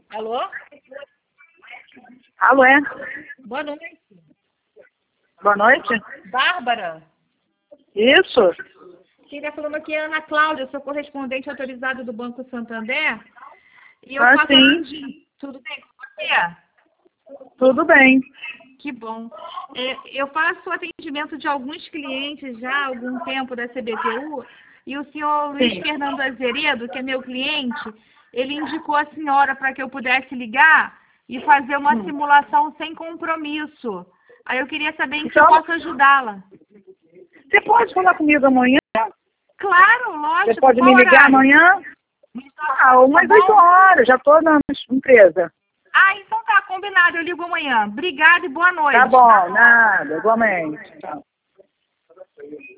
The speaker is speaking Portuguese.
Alô? Alô, é? Boa noite. Boa noite? Bárbara? Isso? Quem está falando aqui é a Ana Cláudia, eu sou correspondente autorizada do Banco Santander. E eu Ah, faço sim. Tudo bem com você? Tudo bem. Que bom. Eu faço atendimento de alguns clientes já há algum tempo da CBTU e o senhor Luiz Sim. Fernando Azeredo, que é meu cliente, ele indicou a senhora para que eu pudesse ligar e fazer uma simulação sem compromisso. Aí eu queria saber em que eu Então, posso ajudá-la. você pode falar comigo amanhã? Claro, lógico. Você pode Qual me ligar horário? amanhã? Tá Umas 8 bom? horas. Já estou na empresa. Ah, então tá, combinado. Eu ligo amanhã. Obrigada e boa noite. Tá bom, nada. Igualmente. Tchau.